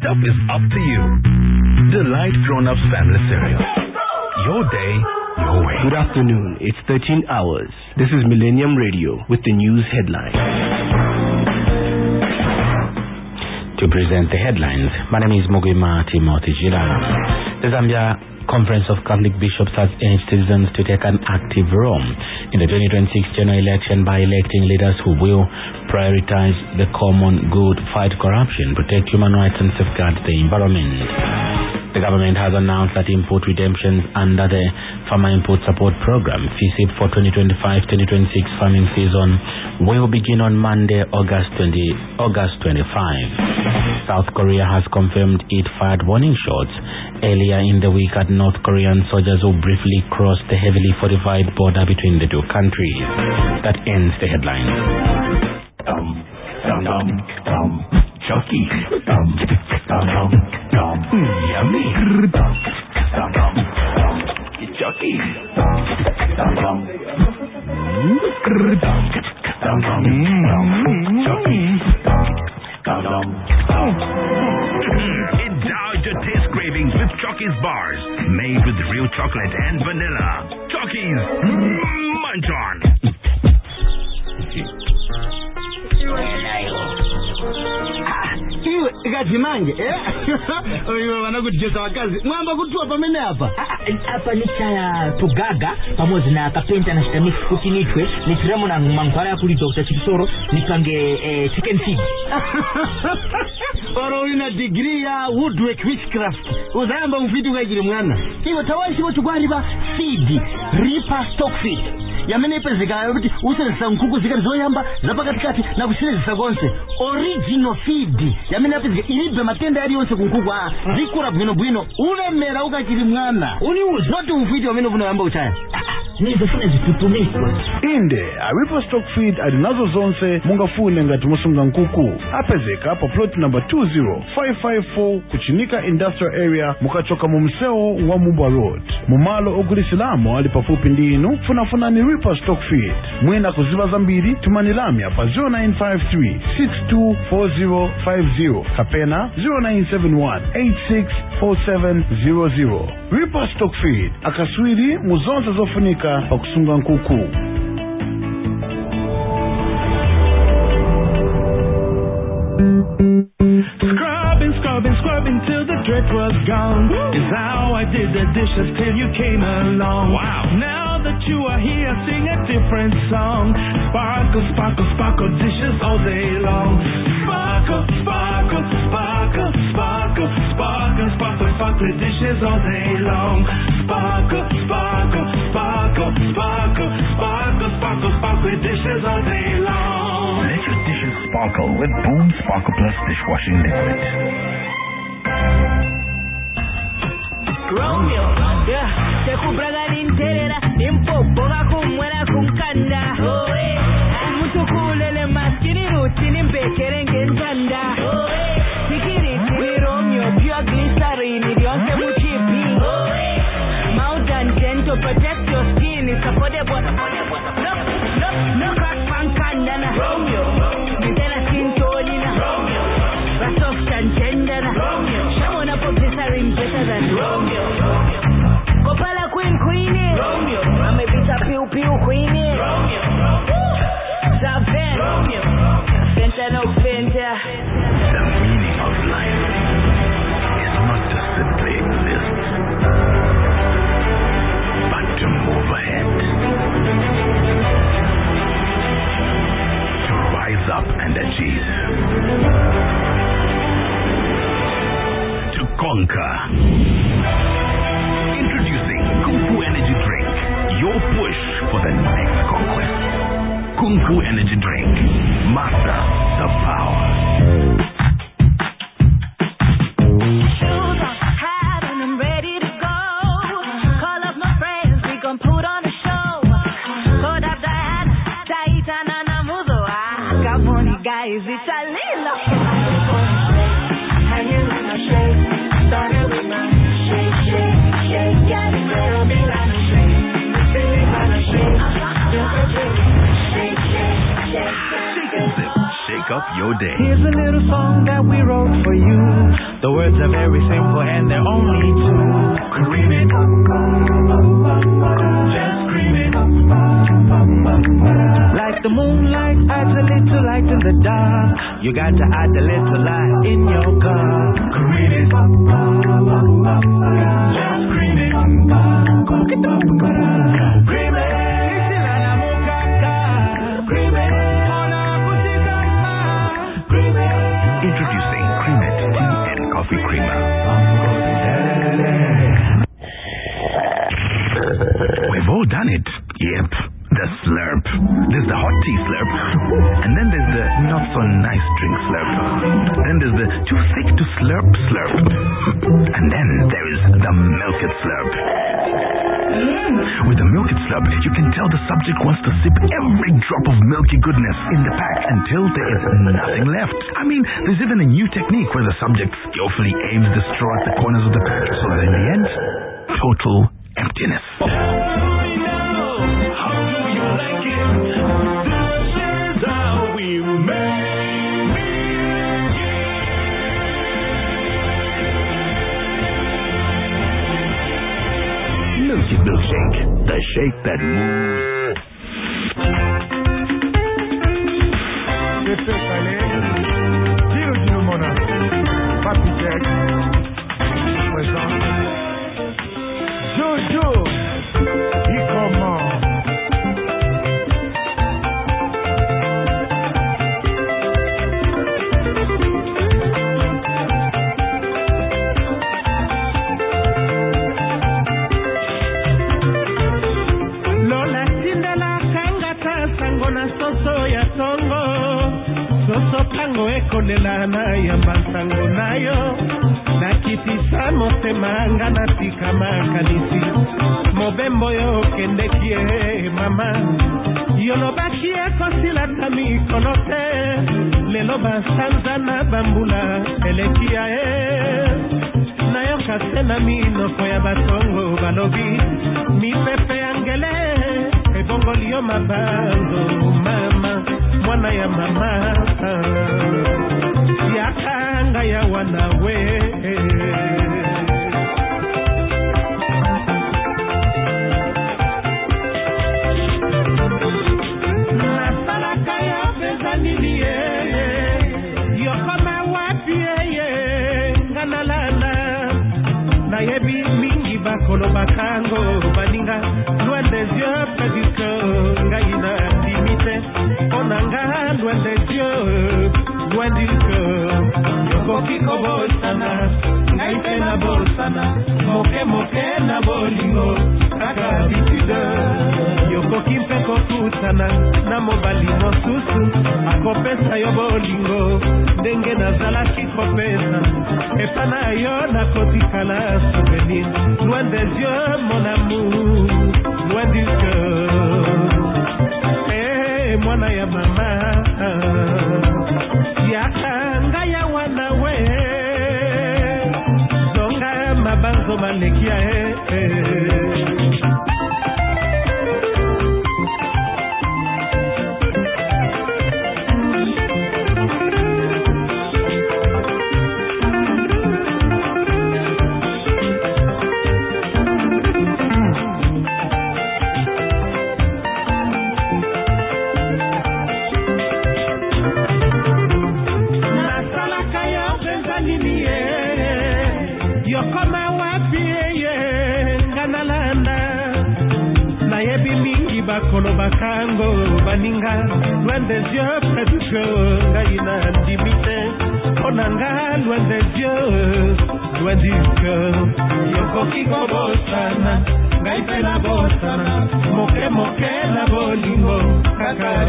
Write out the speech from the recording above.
up is up to you. Delight Grown-Ups Family Cereal. Your day, your way. Good afternoon. It's 13 hours. This is Millennium Radio with the news headlines. To present the headlines, my name is Mugwima Timothy Girano. The Zambia Conference of Catholic Bishops has urged citizens to take an active role in the 2026 general election by electing leaders who will prioritize the common good, fight corruption, protect human rights and safeguard the environment. The government has announced that import redemptions under the Farmer Import Support Program, FISIP, for 2025-2026 farming season will begin on Monday, August 25. South Korea has confirmed it fired warning shots earlier in the week at North Korean soldiers who briefly crossed the heavily fortified border between the two countries. That ends the headlines. Chucky. Yummy. Chucky. Indulge your taste cravings with Chucky's bars, made with real chocolate and vanilla. Chucky's, munch on. Gajimange oyo wanakujeza wakazi mwamba kutua pamene hapa ni chaya tugaga pamoja na kapenta na shitamiki kutinitwe ni tiramo na mangwara ya kulito utachikisoro nipange chicken feed oro ina degree ya woodwork witchcraft uzamba mfitu kajiri mwana hiyo tawashi watu gwariba feed reaper stock feed yamene pezeka yokuti uselesa nkuku zikati zoyamba zapakatikati na kusilezisa konse original feed yamene pezeka ilibe matenda yali yonse kunkuku zikura bwino ulemera ukachiri mwana uniuze not ufiti wamene vuno yamba uchaya nizofuna zitutumikwa inde aripa stock feed alinazo zonse mungafune ngati musunga nkuku apezeka pa plot number 20554 kuchinika industrial area mukachoka mu mseo wa Mubwa Road mumalo ogulisilamo ali pafupi ndinu funafuna ni ripa stock feed mwina kuziba zambiri tumanilamya pa 0953-624050 kapena 0971-864700 ripa stock feed akaswiri muzonse zofunika pakusunga nkuku. Scrubbing till the dirt was gone. Is how I did the dishes till you came along. Wow. Now that you are here, sing a different song. Sparkle, sparkle, sparkle dishes all day long. Sparkle, sparkle, sparkle, sparkle, sparkle, sparkle, sparkle dishes all day long. Sparkle, sparkle, sparkle, sparkle, sparkle, sparkle, sparkle dishes all day long. Let your dishes sparkle with Boom Sparkle Plus dishwashing liquid. Romeo, yeah, te kubraga ninterera, impopo kumwera kumkanda. Mutukulele maskini rutini mbekerenge ntanda. Tikiri tiri Romeo, pure glycerine, yonke muchipi. Mountain Gento, protect your skin, it's affordable. No crack pankanda na. Romeo, nitena skin tone na. Romeo, soft and tender na. Romeo, shamona po glycerine better than Romeo. Kopala queenie. Romeo, amevita piu queenie. Romeo, Zaven. Romeo, Fenta no Fenta. The meaning of life is not to simply exist, but to move ahead, to rise up and achieve, to conquer. Introducing Kung Fu Energy Drink, your push for the next conquest. Kung Fu Energy Drink, master the power. Shoes on, hat, and I'm ready to go. Call up my friends, we gon' put on a show. Code up Diana, Taitana Namuzo. Got money guys, it's a lila. Hanging with my shake, started with my shake, got it, girl, be like a shake, shake, shake, shake, shake, shake, shake, shake, shake, up your day. Here's a little song that we wrote for you. The words are very simple and they're only two. Cream it, just cream it. Like the moonlight adds a little light in the dark, you got to add a little light in your car. Cream it, just cream it. Cream it. Introducing Creamet Tea and Coffee Creamer. We've all done it. Yep, the slurp. There's the hot tea slurp, and then there's the not so nice drink slurp. Then there's the too thick to slurp slurp. And then there is the milk it slurp. With the milk it slurp, you can tell the subject wants to sip every drop of milky goodness in the pack until there is nothing left. I mean, there's even a new technique where the subject skillfully aims the straw at the corners of the pack, so that in the end, total emptiness. Milky Milkshake, the shake that moves. Jojo, il commence. Lola Sindela Kangata Sangona Soso ya Tongo Soso Tango Ekonelana Yambansango Nayo Nakitisa Motemanga Natika Makanisi Mobembo yo Kendekie Mama Yolobakie Kosila Tami Konote Leloba Sanzana Bambula Elekia Nayo Kasena Mino Koya Batongo Balobi Mi Pepe Angele Ebongo Lio Mabango Mama Mwana ya mama Yakanga ya wanawe Nasalaka ya bezanili Yokoma wapi Nganalana Nayebi mingi bakolo bakango Baninga loin des yeux près du cœur Ngaïna limite Onanga loin des yeux Loin du cœur Yoko kiko bolsana Ngaïpe na bolsana Moke moke na bolingo Kaka habitude Yoko kimpe kokutana Na mobali mosusu Akopesa yo bolingo Denge na zala kikopesa Epana yo na kotikala souvenir Loin des yeux mon amour Loin du cœur Mwana ya mama Yakanga ya wanawe Zonga mabanzo malekia Bakolo bakango baninga loin des yeux près du cœur ngaina limite onanga loin des yeux loin du cœur yoko kiko bosana ngaipela bosana moke moke na bolingo kaka